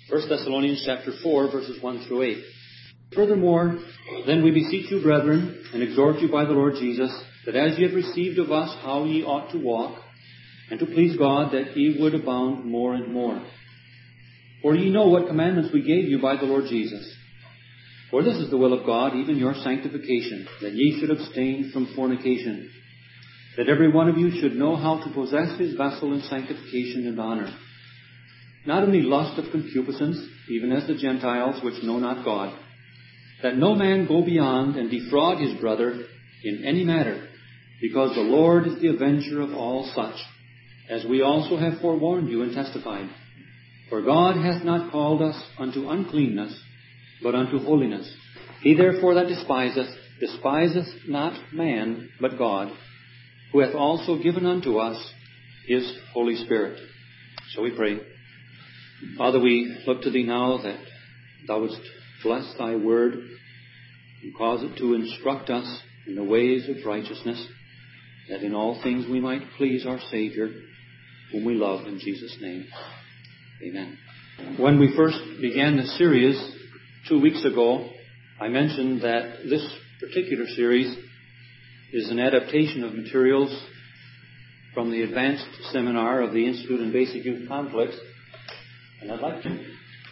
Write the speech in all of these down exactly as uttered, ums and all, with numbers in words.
First Thessalonians chapter four, verses one through eight. Furthermore, then we beseech you, brethren, and exhort you by the Lord Jesus, that as ye have received of us how ye ought to walk, and to please God, that ye would abound more and more. For ye know what commandments we gave you by the Lord Jesus. For this is the will of God, even your sanctification, that ye should abstain from fornication, that every one of you should know how to possess his vessel in sanctification and honor, not in the lust of concupiscence, even as the Gentiles which know not God, that no man go beyond and defraud his brother in any matter, because the Lord is the avenger of all such, as we also have forewarned you and testified. For God hath not called us unto uncleanness, but unto holiness. He therefore that despiseth, despiseth not man, but God, who hath also given unto us his Holy Spirit. So we pray. Father, we look to Thee now that Thou wouldst bless Thy word and cause it to instruct us in the ways of righteousness, that in all things we might please our Savior, whom we love, in Jesus' name. Amen. When we first began this series two weeks ago, I mentioned that this particular series is an adaptation of materials from the advanced seminar of the Institute in Basic Youth Conflicts. And I'd like to...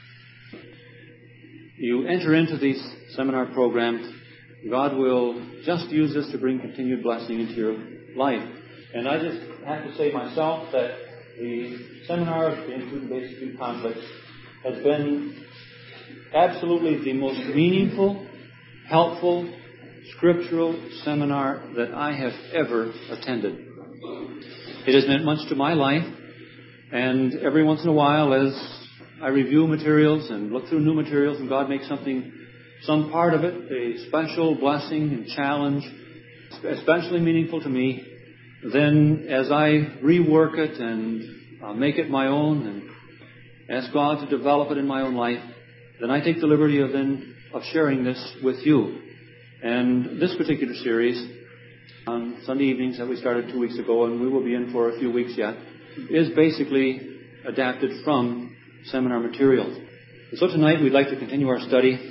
You enter into these seminar programs, God will just use this to bring continued blessing into your life. And I just have to say myself that the seminar of the Institute in Basic Youth Conflicts has been absolutely the most meaningful, helpful, scriptural seminar that I have ever attended. It has meant much to my life, and every once in a while as I review materials and look through new materials and God makes something, some part of it a special blessing and challenge, especially meaningful to me, then as I rework it and uh, make it my own and ask God to develop it in my own life, then I take the liberty of then of sharing this with you. And this particular series on Sunday evenings that we started two weeks ago, and we will be in for a few weeks yet, is basically adapted from seminar materials. And so tonight we'd like to continue our study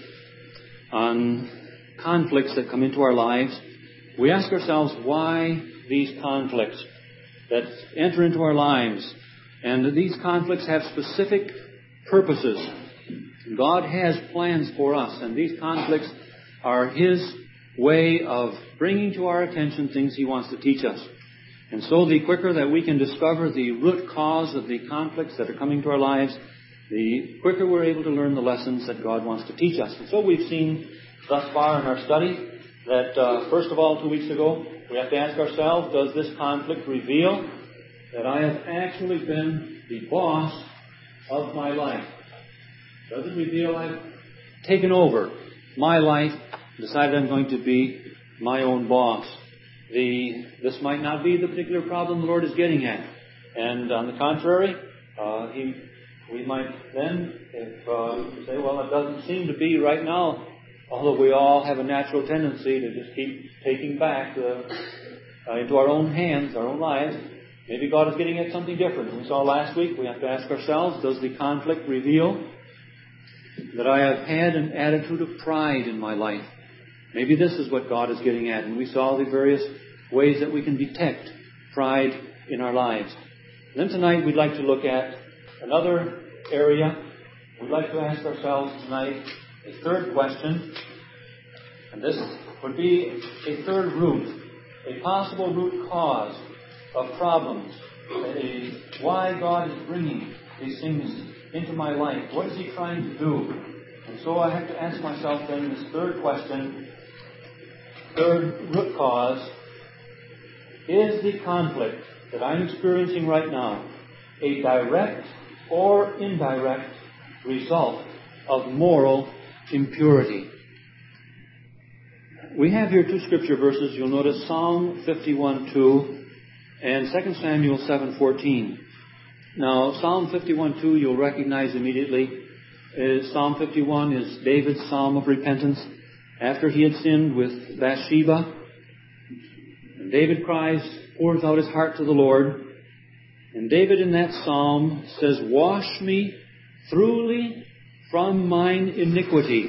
on conflicts that come into our lives. We ask ourselves why these conflicts that enter into our lives, and these conflicts have specific purposes. God has plans for us, and these conflicts are His way of bringing to our attention things He wants to teach us. And so the quicker that we can discover the root cause of the conflicts that are coming to our lives, the quicker we're able to learn the lessons that God wants to teach us. And so we've seen thus far in our study that, uh, first of all, two weeks ago, we have to ask ourselves, does this conflict reveal that I have actually been the boss of my life? Does it reveal I've taken over my life, decided I'm going to be my own boss? The This might not be the particular problem the Lord is getting at. And on the contrary, uh, he, we might then if, uh, say, well, it doesn't seem to be right now, although we all have a natural tendency to just keep taking back the, uh, into our own hands, our own lives. Maybe God is getting at something different. We saw last week, we have to ask ourselves, does the conflict reveal that I have had an attitude of pride in my life? Maybe this is what God is getting at. And we saw the various ways that we can detect pride in our lives. And then tonight we'd like to look at another area. We'd like to ask ourselves tonight a third question. And this would be a third root, a possible root cause of problems. A, why God is bringing these things into my life. What is He trying to do? And so I have to ask myself then this third question, third root cause, is the conflict that I'm experiencing right now a direct or indirect result of moral impurity? We have here two scripture verses. You'll notice Psalm fifty-one two and Second Samuel seven fourteen. Now, Psalm fifty-one two you'll recognize immediately. Is Psalm fifty-one is David's psalm of repentance after he had sinned with Bathsheba. And David cries, pours out his heart to the Lord. And David in that psalm says, wash me thoroughly from mine iniquity.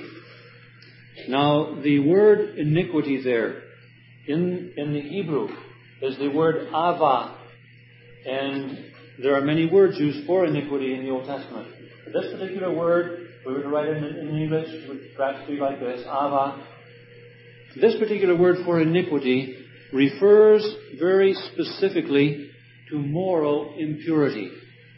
Now, the word iniquity there, in, in the Hebrew, is the word ava. And there are many words used for iniquity in the Old Testament. But this particular word, if we were to write it in, in English, it would perhaps be like this, ava. This particular word for iniquity refers very specifically to moral impurity.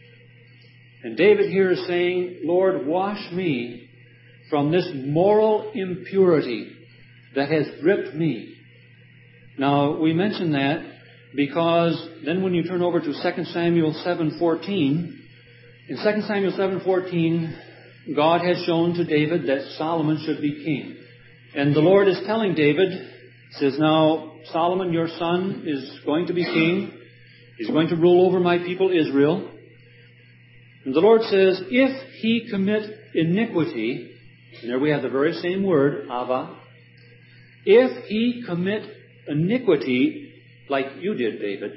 And David here is saying, Lord, wash me from this moral impurity that has gripped me. Now, we mention that because then when you turn over to Second Samuel seven fourteen, in Second Samuel seven fourteen, God has shown to David that Solomon should be king. And the Lord is telling David, says, now, Solomon, your son, is going to be king. He's going to rule over my people Israel. And the Lord says, if he commit iniquity, and there we have the very same word, ava, if he commit iniquity like you did, David,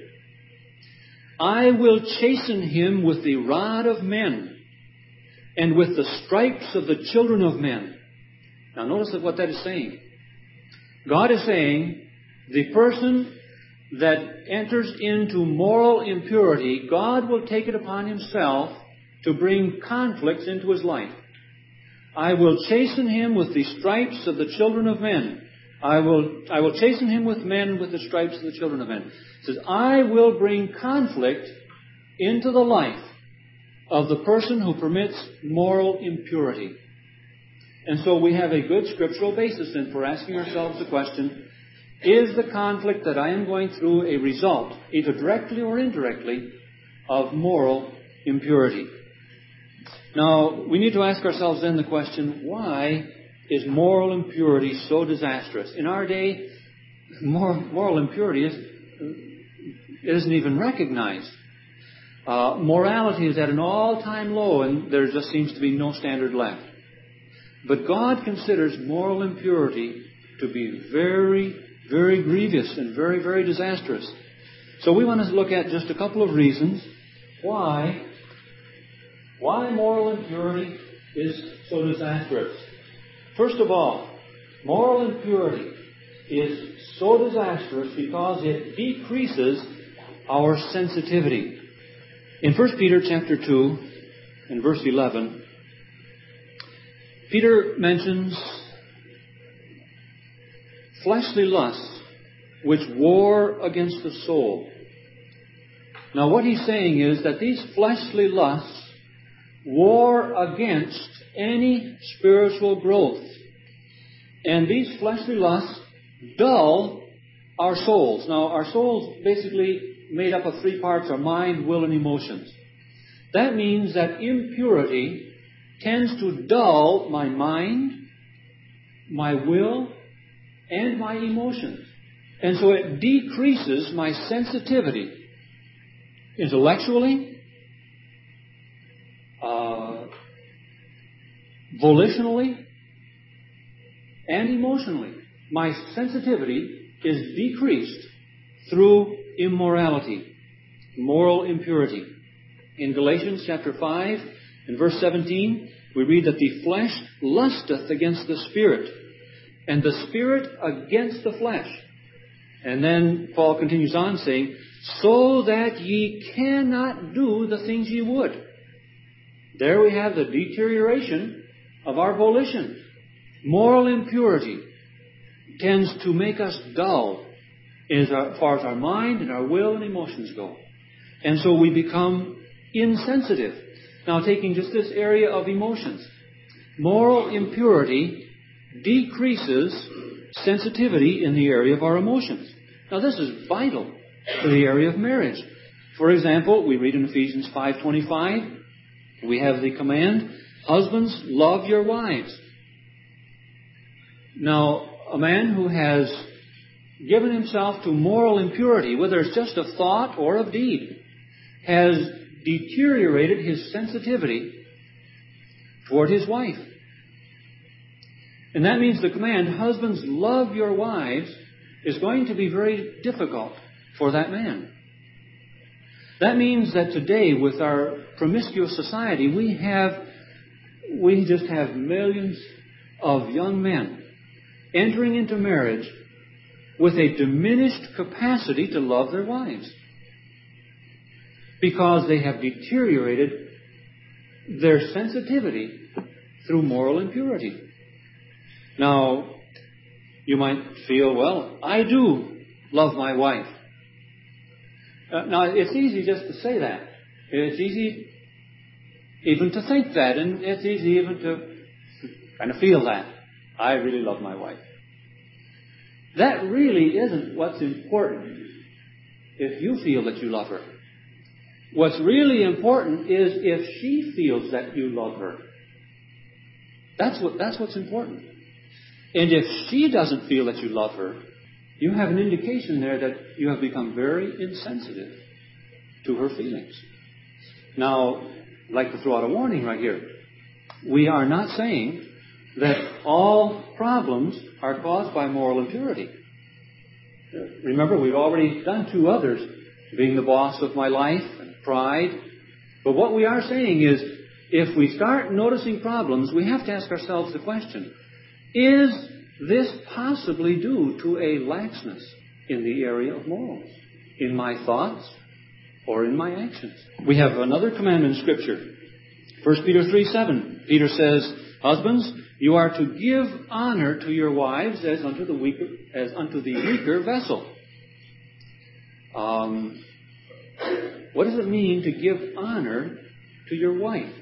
I will chasten him with the rod of men and with the stripes of the children of men. Now notice what that is saying. God is saying, the person that enters into moral impurity, God will take it upon himself to bring conflicts into his life. I will chasten him with the stripes of the children of men. I will, I will chasten him with men with the stripes of the children of men. It says, I will bring conflict into the life of the person who permits moral impurity. And so we have a good scriptural basis then for asking ourselves the question, is the conflict that I am going through a result, either directly or indirectly, of moral impurity? Now, we need to ask ourselves then the question, why is moral impurity so disastrous? In our day, moral, moral impurity is, it isn't even recognized. Uh, morality is at an all-time low, and there just seems to be no standard left. But God considers moral impurity to be very, very grievous and very, very disastrous. So we want to look at just a couple of reasons why, why moral impurity is so disastrous. First of all, moral impurity is so disastrous because it decreases our sensitivity. In First Peter chapter two, in verse eleven, Peter mentions fleshly lusts which war against the soul. Now what he's saying is that these fleshly lusts war against any spiritual growth. And these fleshly lusts dull our souls. Now our souls basically made up of three parts: our mind, will, and emotions. That means that impurity tends to dull my mind, my will, and my emotions. And so it decreases my sensitivity intellectually, uh, volitionally, and emotionally. My sensitivity is decreased through immorality, moral impurity. In Galatians chapter five, in verse seventeen, we read that the flesh lusteth against the spirit, and the spirit against the flesh. And then Paul continues on saying, so that ye cannot do the things ye would. There we have the deterioration of our volition. Moral impurity tends to make us dull as far as our mind and our will and emotions go. And so we become insensitive. Now, taking just this area of emotions, moral impurity decreases sensitivity in the area of our emotions. Now, this is vital for the area of marriage. For example, we read in Ephesians five twenty-five, we have the command, husbands, love your wives. Now, a man who has given himself to moral impurity, whether it's just of thought or of deed, has deteriorated his sensitivity toward his wife. And that means the command, husbands, love your wives, is going to be very difficult for that man. That means that today, with our promiscuous society, we have we just have millions of young men entering into marriage with a diminished capacity to love their wives because they have deteriorated their sensitivity through moral impurity. Now, you might feel, well, I do love my wife. Uh, now, it's easy just to say that. It's easy even to think that, and it's easy even to kind of feel that. I really love my wife. That really isn't what's important if you feel that you love her. What's really important is if she feels that you love her. That's what, that's what's important. And if she doesn't feel that you love her, you have an indication there that you have become very insensitive to her feelings. Now, I'd like to throw out a warning right here. We are not saying that all problems are caused by moral impurity. Remember, we've already done two others, being the boss of my life and pride. But what we are saying is, if we start noticing problems, we have to ask ourselves the question, is this possibly due to a laxness in the area of morals, in my thoughts or in my actions? We have another commandment in Scripture. First Peter three seven. Peter says, husbands, you are to give honor to your wives as unto the weaker, as unto the weaker vessel. Um, what does it mean to give honor to your wife?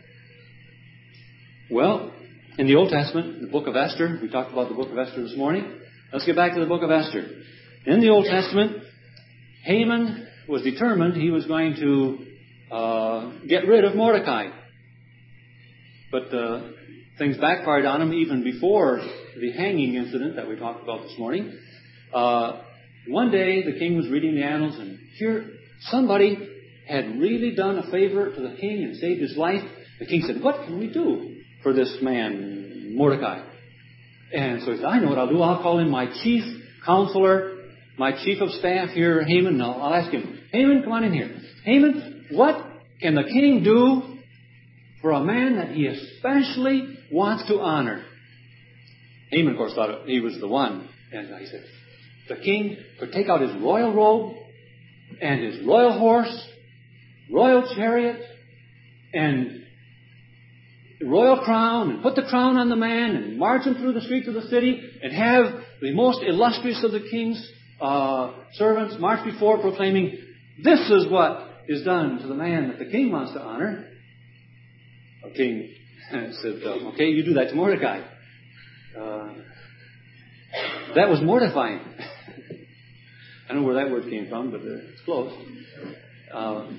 Well, in the Old Testament, the book of Esther, we talked about the book of Esther this morning. Let's get back to the book of Esther. In the Old Testament, Haman was determined he was going to uh, get rid of Mordecai. But uh, things backfired on him even before the hanging incident that we talked about this morning. Uh, one day, the king was reading the annals, and here somebody had really done a favor to the king and saved his life. The king said, what can we do for this man, Mordecai? And so he said, I know what I'll do. I'll call in my chief counselor, my chief of staff here, Haman, and I'll, I'll ask him, Haman, come on in here. Haman, what can the king do for a man that he especially wants to honor? Haman, of course, thought he was the one. And he said, the king could take out his royal robe and his royal horse, royal chariot, and royal crown, and put the crown on the man, and march him through the streets of the city, and have the most illustrious of the king's uh, servants march before, proclaiming, this is what is done to the man that the king wants to honor. The king said, uh, okay, you do that to Mordecai. Uh, that was mortifying. I don't know where that word came from, but uh, it's close. Uh,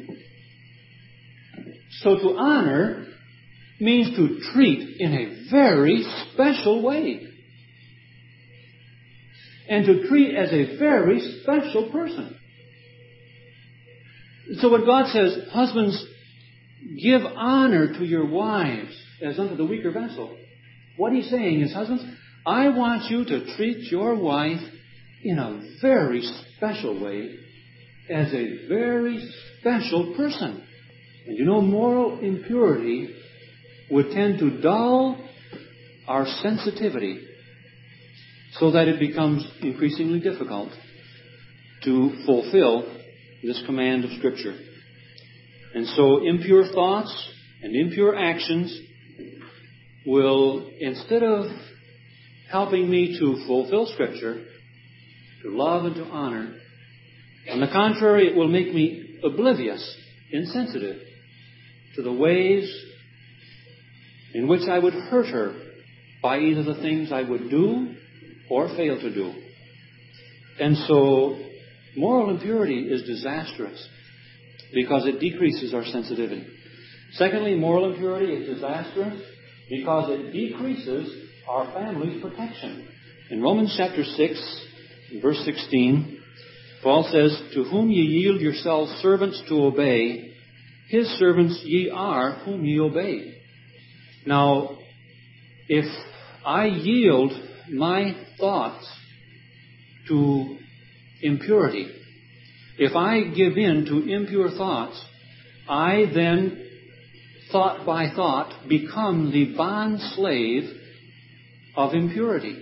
so to honor means to treat in a very special way. And to treat as a very special person. So when God says, husbands, give honor to your wives as unto the weaker vessel, what he's saying is, husbands, I want you to treat your wife in a very special way as a very special person. And you know, moral impurity would tend to dull our sensitivity so that it becomes increasingly difficult to fulfill this command of Scripture. And so impure thoughts and impure actions will, instead of helping me to fulfill Scripture, to love and to honor, on the contrary, it will make me oblivious, insensitive to the ways in which I would hurt her by either the things I would do or fail to do. And so moral impurity is disastrous because it decreases our sensitivity. Secondly, moral impurity is disastrous because it decreases our family's protection. In Romans chapter six, verse sixteen, Paul says, to whom ye yield yourselves servants to obey, his servants ye are whom ye obey. Now, if I yield my thoughts to impurity, if I give in to impure thoughts, I then thought by thought, become the bond slave of impurity.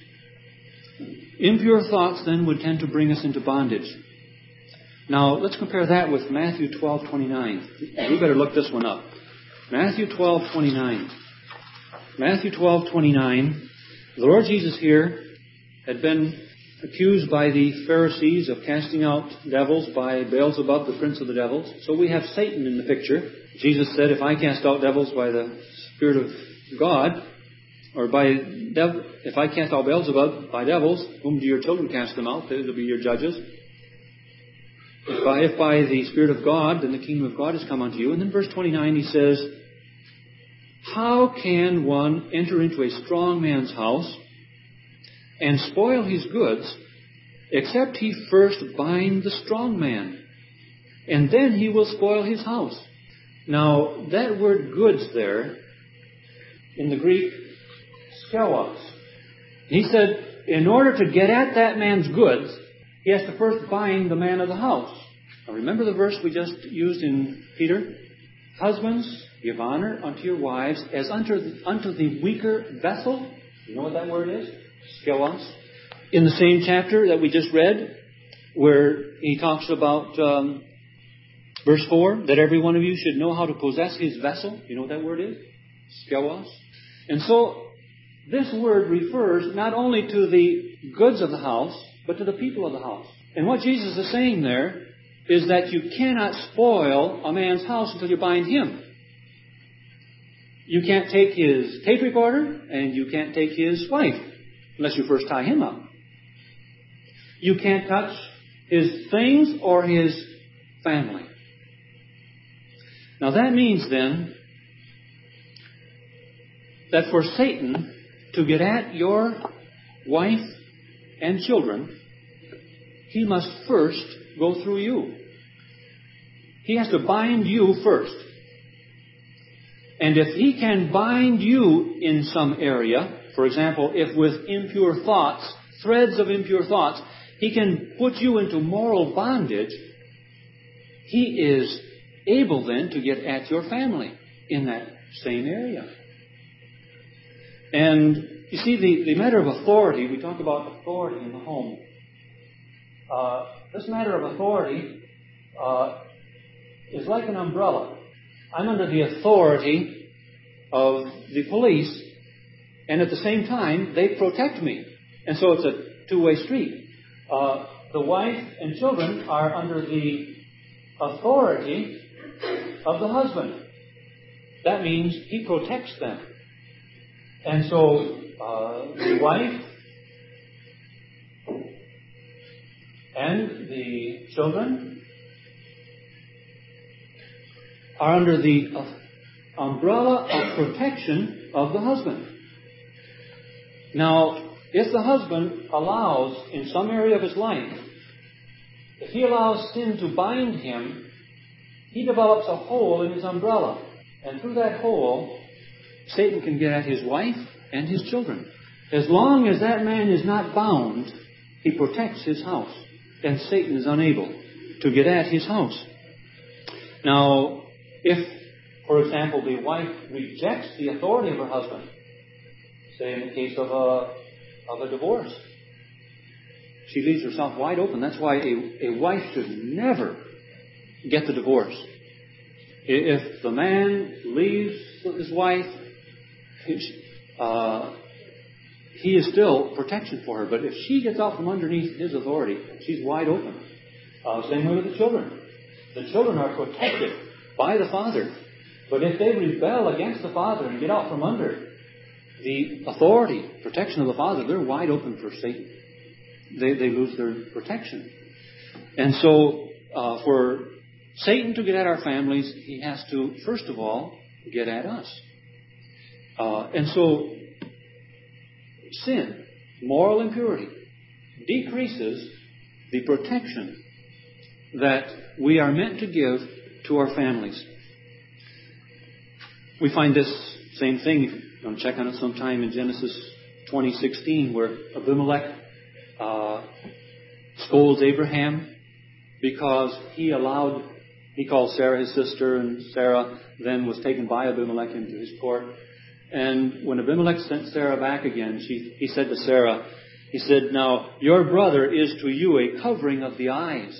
Impure thoughts then would tend to bring us into bondage. Now, let's compare that with Matthew twelve twenty-nine. We better look this one up. Matthew twelve twenty-nine. Matthew twelve twenty-nine. The Lord Jesus here had been accused by the Pharisees of casting out devils by Beelzebub, the prince of the devils. So we have Satan in the picture. Jesus said, if I cast out devils by the Spirit of God, or by dev- if I cast out Beelzebub by devils, whom do your children cast them out? They'll be your judges. If by, if by the Spirit of God, then the kingdom of God has come unto you. And then verse twenty-nine, he says, how can one enter into a strong man's house and spoil his goods, except he first bind the strong man, and then he will spoil his house? Now, that word goods there, in the Greek, skelos. He said, in order to get at that man's goods, he has to first bind the man of the house. Now, remember the verse we just used in Peter? Husbands, give honor unto your wives as unto the, unto the weaker vessel. You know what that word is? Skelos. In the same chapter that we just read, where he talks about um, verse four, that every one of you should know how to possess his vessel. You know what that word is? Skelos. And so, this word refers not only to the goods of the house, but to the people of the house. And what Jesus is saying there is that you cannot spoil a man's house until you bind him. You can't take his tape recorder, and you can't take his wife, unless you first tie him up. You can't touch his things or his family. Now that means then that for Satan to get at your wife and children, he must first go through you. He has to bind you first. And if he can bind you in some area, for example, if with impure thoughts, threads of impure thoughts, he can put you into moral bondage, he is able then to get at your family in that same area. And you see, the, the matter of authority, we talk about authority in the home. Uh, this matter of authority uh, is like an umbrella. I'm under the authority of the police, and at the same time, they protect me. And so it's a two-way street. Uh, the wife and children are under the authority of the husband. That means he protects them. And so uh, the wife and the children are under the uh, umbrella of protection of the husband. Now, if the husband allows, in some area of his life, if he allows sin to bind him, he develops a hole in his umbrella. And through that hole, Satan can get at his wife and his children. As long as that man is not bound, he protects his house. And Satan is unable to get at his house. Now, if, for example, the wife rejects the authority of her husband, say in the case of a, of a divorce, she leaves herself wide open. That's why a, a wife should never get the divorce. If the man leaves his wife, uh, he is still protection for her. But if she gets out from underneath his authority, she's wide open. Uh, same way with the children. The children are protected by the father. But if they rebel against the father and get out from under the authority, protection of the father, they're wide open for Satan. They, they lose their protection. And so, uh, for Satan to get at our families, he has to, first of all, get at us. Uh, and so, sin, moral impurity, decreases the protection that we are meant to give to our families. We find this same thing, if you want to check on it sometime, in Genesis twenty sixteen, where Abimelech uh, scolds Abraham because he allowed he called Sarah his sister, and Sarah then was taken by Abimelech into his court. And when Abimelech sent Sarah back again, she, he said to Sarah, he said, now, your brother is to you a covering of the eyes.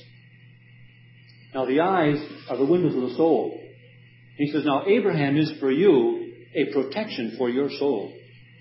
Now, the eyes are the windows of the soul. He says, now, Abraham is for you a protection for your soul.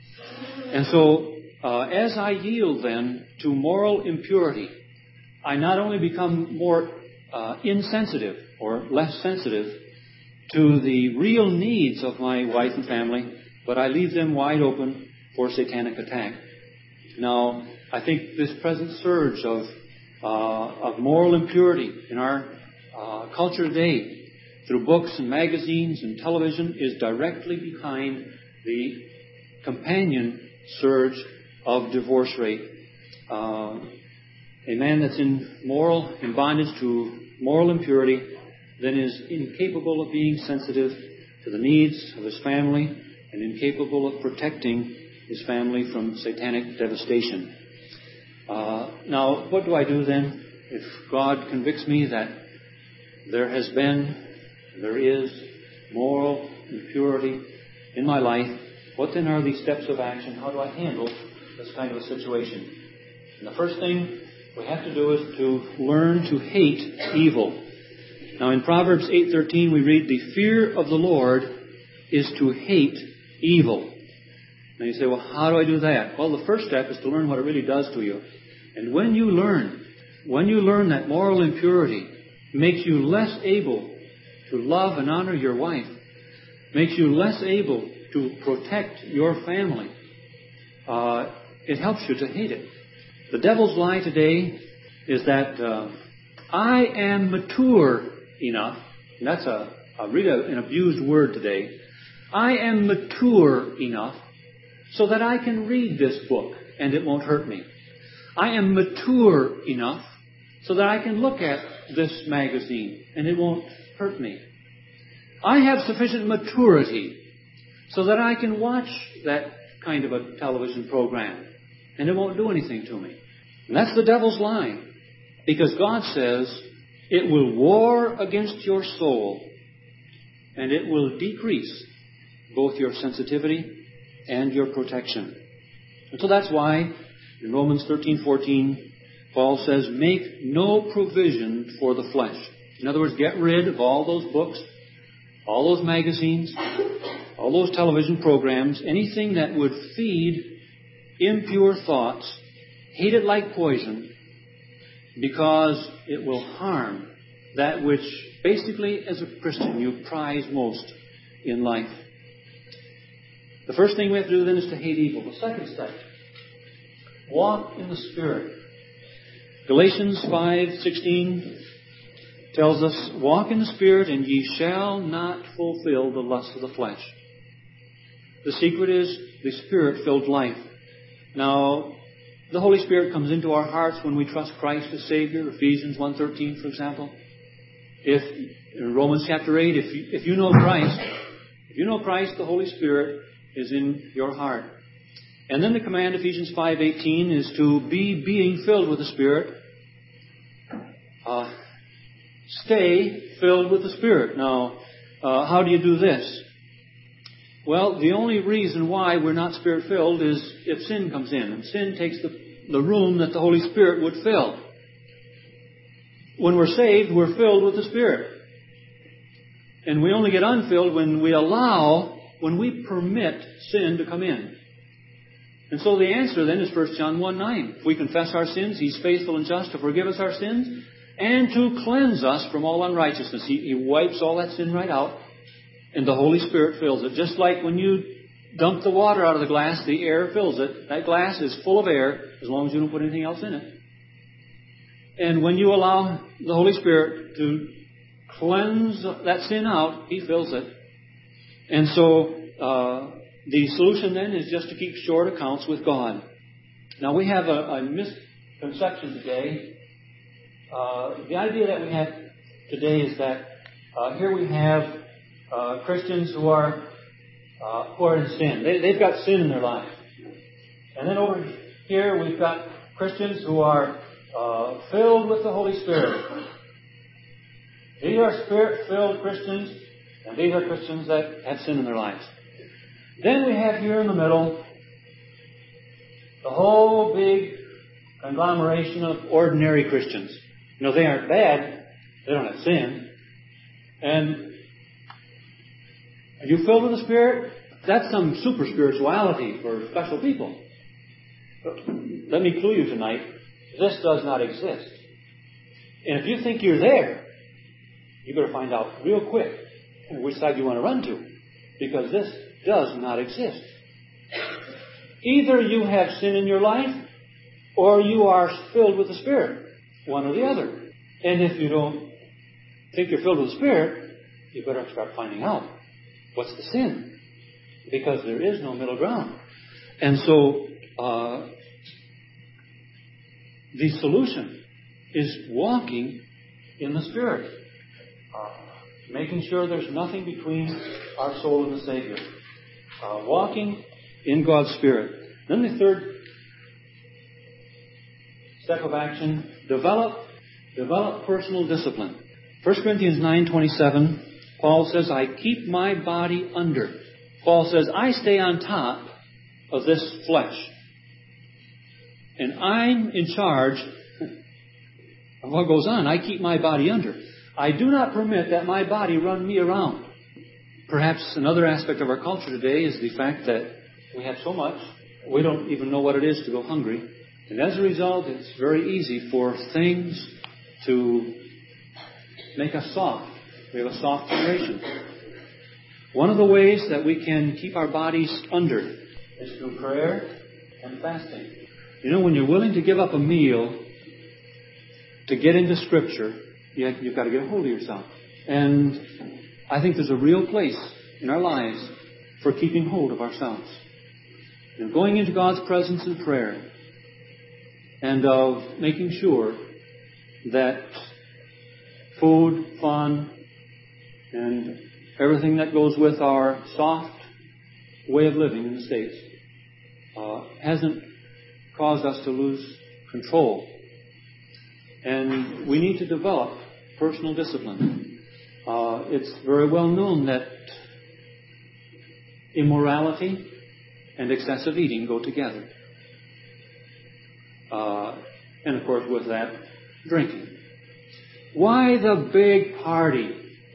And so, uh, as I yield then to moral impurity, I not only become more uh, insensitive or less sensitive to the real needs of my wife and family, but I leave them wide open for satanic attack. Now, I think this present surge of uh, of moral impurity in our uh, culture today, through books and magazines and television, is directly behind the companion surge of divorce rate. Uh, a man that's in moral, in bondage to moral impurity, then is incapable of being sensitive to the needs of his family and incapable of protecting his family from satanic devastation. Uh, now, what do I do then if God convicts me that there has been, there is moral impurity in my life? What then are these steps of action? How do I handle this kind of a situation? And the first thing we have to do is to learn to hate evil. Now, in Proverbs eight thirteen, we read, the fear of the Lord is to hate evil. Now you say, well, how do I do that? Well, the first step is to learn what it really does to you. And when you learn, when you learn that moral impurity makes you less able to love and honor your wife, makes you less able to protect your family, uh, it helps you to hate it. The devil's lie today is that uh, I am mature enough, and that's a, a really an abused word today. I am mature enough so that I can read this book and it won't hurt me. I am mature enough so that I can look at this magazine and it won't hurt me. I have sufficient maturity so that I can watch that kind of a television program and it won't do anything to me. And that's the devil's lie. Because God says it will war against your soul and it will decrease both your sensitivity and your protection. And so that's why in Romans thirteen fourteen, Paul says, make no provision for the flesh. In other words, get rid of all those books, all those magazines, all those television programs, anything that would feed impure thoughts. Hate it like poison, because it will harm that which basically as a Christian you prize most in life. The first thing we have to do then is to hate evil. The second step, walk in the Spirit. Galatians five sixteen tells us, walk in the Spirit and ye shall not fulfill the lust of the flesh. The secret is the Spirit-filled life. Now, the Holy Spirit comes into our hearts when we trust Christ as Savior. Ephesians one thirteen, for example. If in Romans chapter eight, if you, if you know Christ, if you know Christ, the Holy Spirit is in your heart. And then the command, Ephesians five eighteen, is to be being filled with the Spirit. Uh, stay filled with the Spirit. Now, uh, how do you do this? Well, the only reason why we're not Spirit-filled is if sin comes in. And sin takes the, the room that the Holy Spirit would fill. When we're saved, we're filled with the Spirit. And we only get unfilled when we allow, when we permit sin to come in. And so the answer then is First John one nine. If we confess our sins, He's faithful and just to forgive us our sins and to cleanse us from all unrighteousness. He, he wipes all that sin right out. And the Holy Spirit fills it. Just like when you dump the water out of the glass, the air fills it. That glass is full of air as long as you don't put anything else in it. And when you allow the Holy Spirit to cleanse that sin out, He fills it. And so uh, the solution then is just to keep short accounts with God. Now we have a, a misconception today. Uh, the idea that we have today is that uh, here we have Uh, Christians who are uh, who are in sin. They, they've got sin in their life. And then over here we've got Christians who are uh, filled with the Holy Spirit. These are Spirit-filled Christians, and these are Christians that have sin in their lives. Then we have here in the middle the whole big conglomeration of ordinary Christians. You know, they aren't bad. They don't have sin. And are you filled with the Spirit? That's some super spirituality for special people. But let me clue you tonight. This does not exist. And if you think you're there, you better find out real quick which side you want to run to. Because this does not exist. Either you have sin in your life, or you are filled with the Spirit. One or the other. And if you don't think you're filled with the Spirit, you better start finding out what's the sin. Because there is no middle ground. And so, uh, the solution is walking in the Spirit. Uh, making sure there's nothing between our soul and the Savior. Uh, walking in God's Spirit. Then the third step of action, develop, develop personal discipline. First Corinthians nine twenty-seven, Paul says, I keep my body under. Paul says, I stay on top of this flesh. And I'm in charge of what goes on. I keep my body under. I do not permit that my body run me around. Perhaps another aspect of our culture today is the fact that we have so much, we don't even know what it is to go hungry. And as a result, it's very easy for things to make us soft. We have a soft generation. One of the ways that we can keep our bodies under is through prayer and fasting. You know, when you're willing to give up a meal to get into Scripture, you've got to get a hold of yourself. And I think there's a real place in our lives for keeping hold of ourselves. And going into God's presence in prayer and of making sure that food, fun, and everything that goes with our soft way of living in the States uh, hasn't caused us to lose control. And we need to develop personal discipline. Uh, it's very well known that immorality and excessive eating go together. Uh, and of course with that, drinking. Why the big party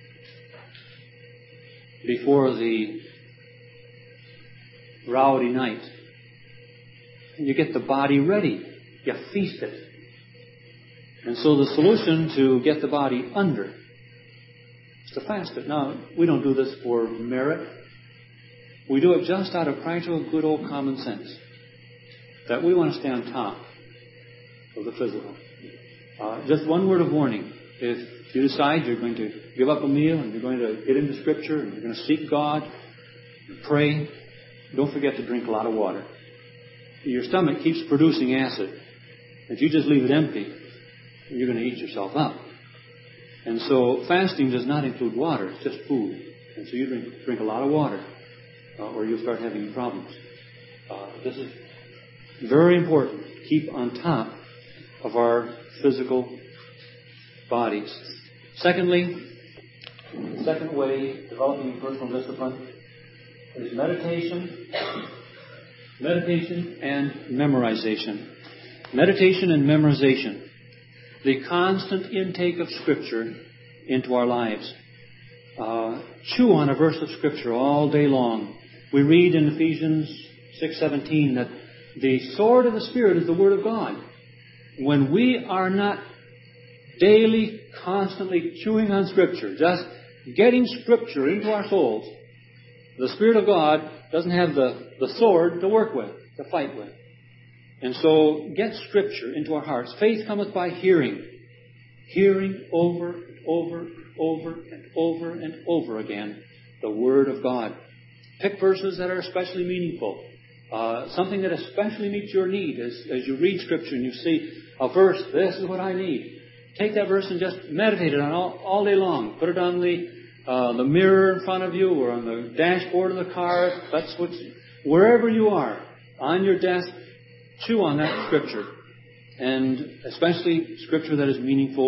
before the rowdy night? You get the body ready. You feast it. And so the solution to get the body under is to fast it. Now, we don't do this for merit. We do it just out of practical, good old common sense. That we want to stay on top of the physical. Uh, just one word of warning. If you decide you're going to give up a meal and you're going to get into Scripture and you're going to seek God and pray, don't forget to drink a lot of water. Your stomach keeps producing acid. If you just leave it empty, you're going to eat yourself up. And so fasting does not include water. It's just food. And so you drink, drink a lot of water uh, or you'll start having problems. Uh, this is very important. Keep on top of our physical bodies. Secondly, the second way developing personal discipline is meditation. Meditation and memorization. Meditation and memorization. The constant intake of Scripture into our lives. Uh, chew on a verse of Scripture all day long. We read in Ephesians six seventeen that the sword of the Spirit is the Word of God. When we are not daily, constantly chewing on Scripture, just getting Scripture into our souls, the Spirit of God doesn't have the, the sword to work with, to fight with. And so, get Scripture into our hearts. Faith cometh by hearing. Hearing over and over and over and over and over again the Word of God. Pick verses that are especially meaningful. Uh, something that especially meets your need as, as you read Scripture and you see a verse, this is what I need. Take that verse and just meditate on it all, all day long. Put it on the uh, the mirror in front of you or on the dashboard of the car. That's what, wherever you are, on your desk, chew on that Scripture. And especially Scripture that is meaningful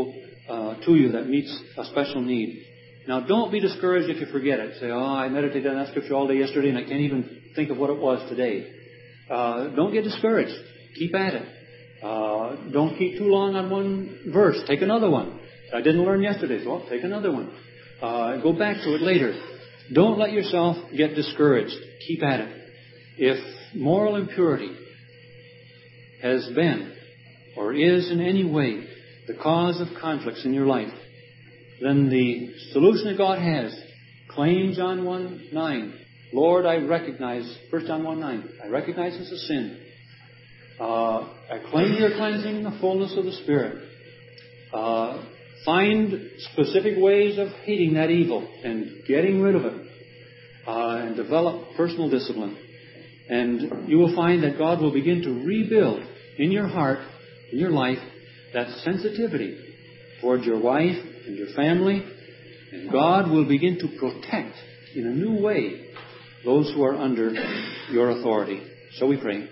uh, to you that meets a special need. Now, don't be discouraged if you forget it. Say, oh, I meditated on that scripture all day yesterday and I can't even think of what it was today. Uh, don't get discouraged. Keep at it. Uh, don't keep too long on one verse. Take another one. I didn't learn yesterday, so I'll take another one. Uh, go back to it later. Don't let yourself get discouraged. Keep at it. If moral impurity has been or is in any way the cause of conflicts in your life, then the solution that God has, claim John one nine. Lord, I recognize, First John one nine, I recognize this as a sin. Uh, I claim your cleansing in the fullness of the Spirit. Uh, find specific ways of hating that evil and getting rid of it. Uh, and develop personal discipline. And you will find that God will begin to rebuild in your heart, in your life, that sensitivity towards your wife and your family. And God will begin to protect in a new way those who are under your authority. So we pray.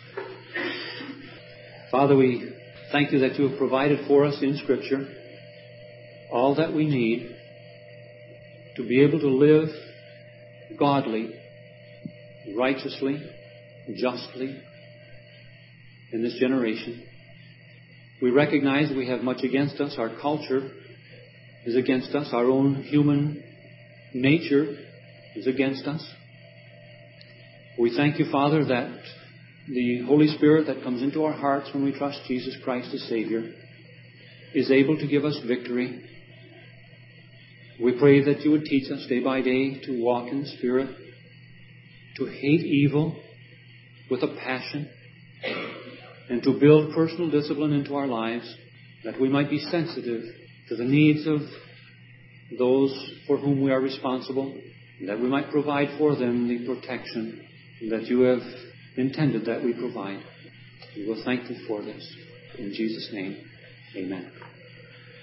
Father, we thank you that you have provided for us in Scripture all that we need to be able to live godly, righteously, justly in this generation. We recognize we have much against us. Our culture is against us. Our own human nature is against us. We thank you, Father, that the Holy Spirit that comes into our hearts when we trust Jesus Christ as Savior is able to give us victory. We pray that you would teach us day by day to walk in the Spirit, to hate evil with a passion, and to build personal discipline into our lives, that we might be sensitive to the needs of those for whom we are responsible, and that we might provide for them the protection that you have intended that we provide. We will thank you for this. In Jesus' name, amen.